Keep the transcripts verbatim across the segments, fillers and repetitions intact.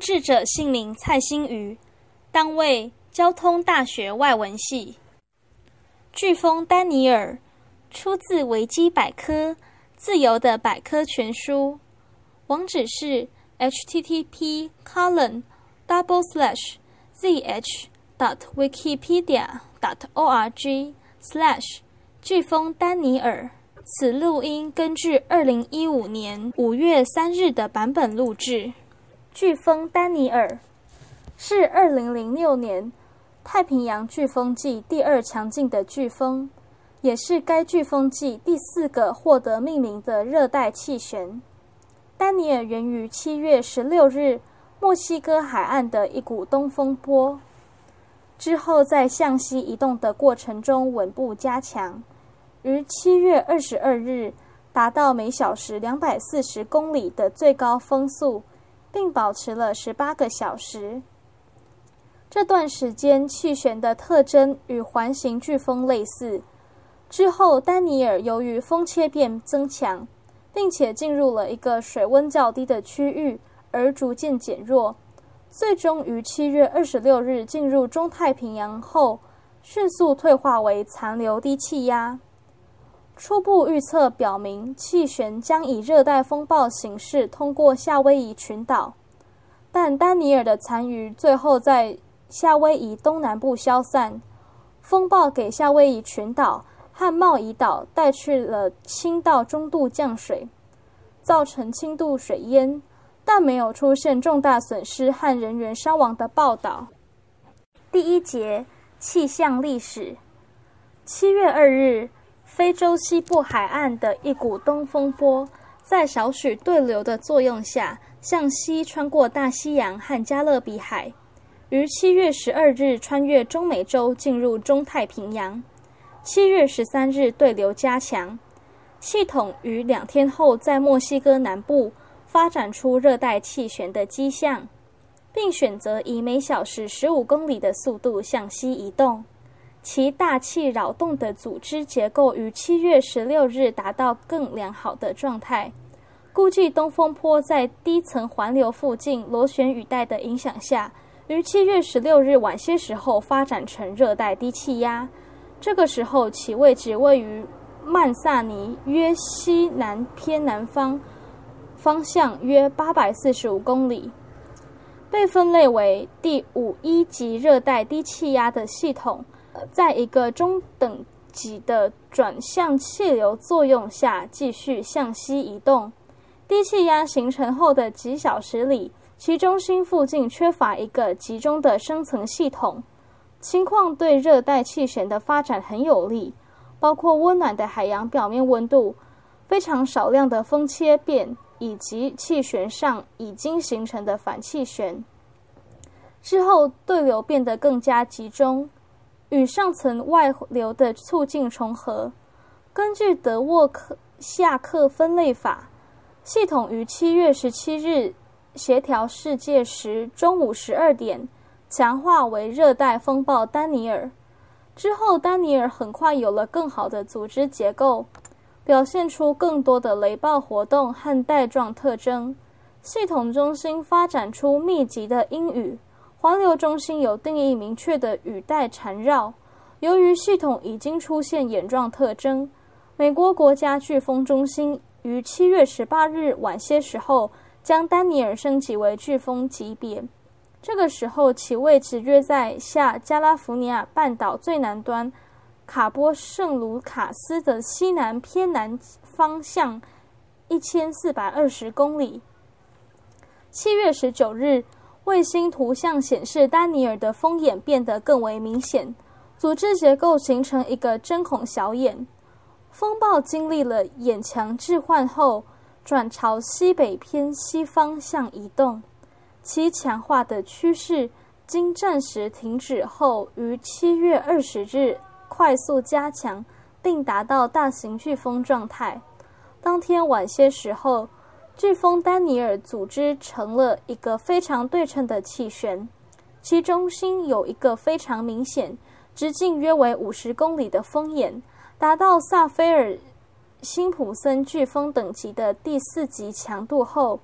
制者姓名蔡新瑜，单位交通大学外文系。飓风丹尼尔出自维基百科，自由的百科全书，网址是 h t t p colon double slash z h dot wikipedia dot org slash 飓风丹尼尔。此录音根据二零一五年五月三日的版本录制。飓风丹尼尔是二零零六年太平洋飓风季第二强劲的飓风，也是该飓风季第四个获得命名的热带气旋。丹尼尔源于七月十六日墨西哥海岸的一股东风波，之后在向西移动的过程中稳步加强，于七月二十二日达到每小时两百四十公里的最高风速，并保持了十八个小时。这段时间气旋的特征与环形飓风类似。之后丹尼尔由于风切变增强，并且进入了一个水温较低的区域，而逐渐减弱，最终于七月二十六日进入中太平洋后，迅速退化为残留低气压。初步预测表明，气旋将以热带风暴形式通过夏威夷群岛，但丹尼尔的残余最后在夏威夷东南部消散。风暴给夏威夷群岛和茂宜岛带去了轻到中度降水，造成轻度水淹，但没有出现重大损失和人员伤亡的报道。第一节气象历史。七月二日，非洲西部海岸的一股东风波，在少许对流的作用下，向西穿过大西洋和加勒比海，于七月十二日穿越中美洲进入中太平洋。七月十三日对流加强，系统于两天后在墨西哥南部发展出热带气旋的迹象，并选择以每小时十五公里的速度向西移动。其大气扰动的组织结构于七月十六日达到更良好的状态。估计东风波在低层环流附近螺旋雨带的影响下，于七月十六日晚些时候发展成热带低气压。这个时候其位置位于曼萨尼约西南偏南方，方向约八百四十五公里。被分类为第五一级热带低气压的系统，在一个中等级的转向气流作用下继续向西移动。低气压形成后的几小时里，其中心附近缺乏一个集中的深层系统，情况对热带气旋的发展很有利，包括温暖的海洋表面温度、非常少量的风切变，以及气旋上已经形成的反气旋。之后对流变得更加集中，与上层外流的促进重合。根据德沃克夏克分类法，系统于七月十七日协调世界时中午十二点强化为热带风暴丹尼尔。之后丹尼尔很快有了更好的组织结构，表现出更多的雷暴活动和带状特征。系统中心发展出密集的阴雨，环流中心有定义明确的雨带缠绕。由于系统已经出现眼状特征，美国国家飓风中心于七月十八日晚些时候将丹尼尔升级为飓风级别。这个时候其位置约在下加利福尼亚半岛最南端卡波圣卢卡斯的西南偏南方向一千四百二十公里。七月十九日，卫星图像显示丹尼尔的风眼变得更为明显，组织结构形成一个针孔小眼。风暴经历了眼墙置换后，转朝西北偏西方向移动，其强化的趋势经暂时停止后，于七月二十日快速加强，并达到大型飓风状态。当天晚些时候，飓风丹尼尔组织成了一个非常对称的气旋，其中心有一个非常明显、直径约为五十公里的风眼，达到萨菲尔辛普森飓风等级的第四级强度后，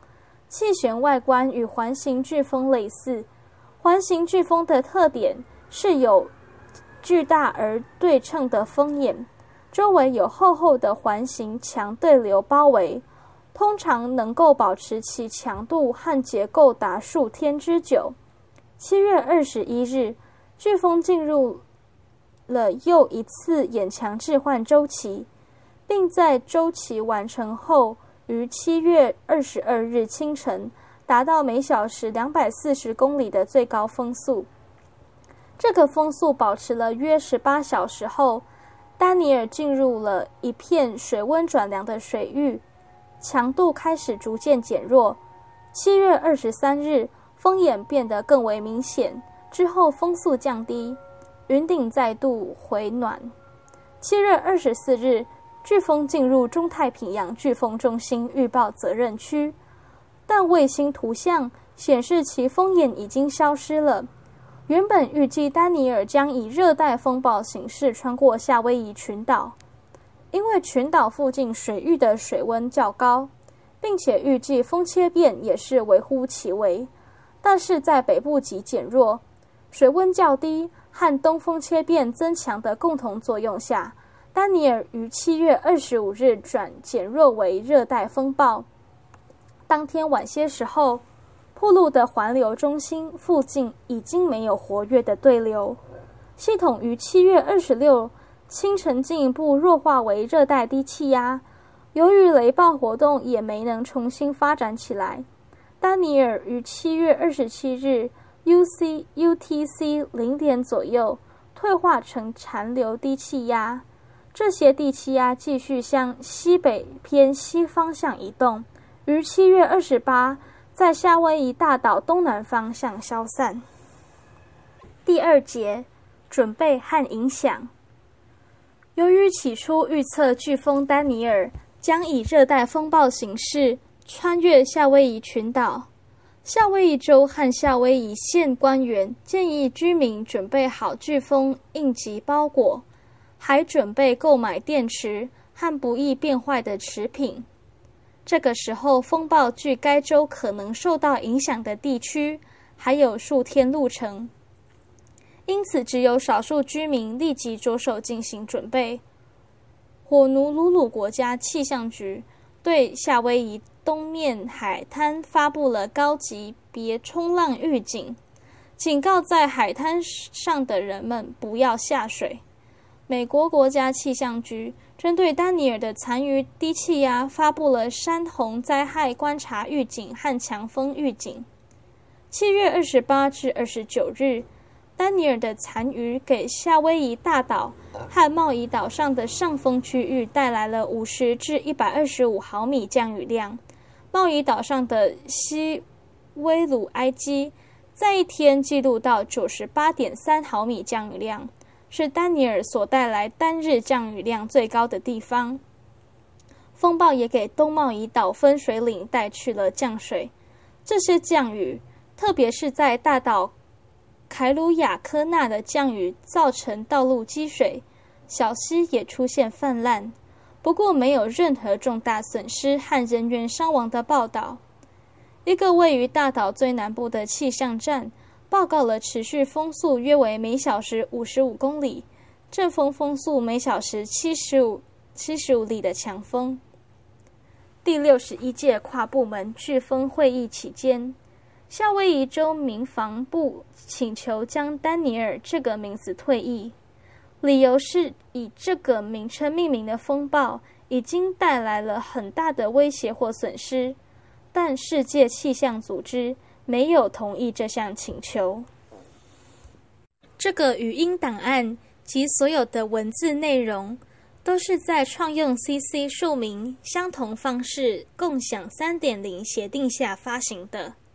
气旋外观与环形飓风类似，环形飓风的特点是有巨大而对称的风眼，周围有厚厚的环形强对流包围，通常能够保持其强度和结构达数天之久。七月二十一日，飓风进入了又一次眼强置换周期，并在周期完成后于七月二十二日清晨达到每小时两百四十公里的最高风速。这个风速保持了约十八小时后，丹尼尔进入了一片水温转凉的水域，强度开始逐渐减弱。七月二十三日，风眼变得更为明显，之后风速降低，云顶再度回暖。七月二十四日，飓风进入中太平洋飓风中心预报责任区，但卫星图像显示其风眼已经消失了。原本预计丹尼尔将以热带风暴形式穿过夏威夷群岛，因为群岛附近水域的水温较高，并且预计风切变也是微乎其微，但是在北部极减弱，水温较低和东风切变增强的共同作用下，丹尼尔于七月二十五日转减弱为热带风暴。当天晚些时候，铺路的环流中心附近已经没有活跃的对流，系统于七月二十六清晨进一步弱化为热带低气压，由于雷暴活动也没能重新发展起来。丹尼尔于七月二十七日 U C U T C 零点左右退化成残留低气压，这些低气压继续向西北偏西方向移动，于七月二十八在夏威夷大岛东南方向消散。第二节，准备和影响。由于起初预测飓风丹尼尔将以热带风暴形式穿越夏威夷群岛，夏威夷州和夏威夷县官员建议居民准备好飓风应急包裹，还准备购买电池和不易变坏的食品。这个时候，风暴距该州可能受到影响的地区还有数天路程，因此只有少数居民立即着手进行准备。火奴鲁鲁国家气象局对夏威夷东面海滩发布了高级别冲浪预警，警告在海滩上的人们不要下水。美国国家气象局针对丹尼尔的残余低气压发布了山洪灾害观察预警和强风预警。七月二十八至二十九日，丹尼尔的残余给夏威夷大岛和茂宜岛上的上风区域带来了五十至一百二十五毫米降雨量。茂宜岛上的西威鲁埃基在一天记录到 九十八点三毫米降雨量，是丹尼尔所带来单日降雨量最高的地方。风暴也给东茂宜岛分水岭带去了降水，这些降雨，特别是在大岛凯鲁亚科纳的降雨造成道路积水，小溪也出现泛滥，不过没有任何重大损失和人员伤亡的报道。一个位于大岛最南部的气象站报告了持续风速约为每小时五十五公里，阵风风速每小时七十五里的强风。第六十一届跨部门飓风会议期间，夏威夷州民防部请求将丹尼尔这个名字退役，理由是以这个名称命名的风暴已经带来了很大的威胁或损失，但世界气象组织没有同意这项请求。这个语音档案及所有的文字内容都是在创用 C C 署名相同方式共享 三点零 协定下发行的。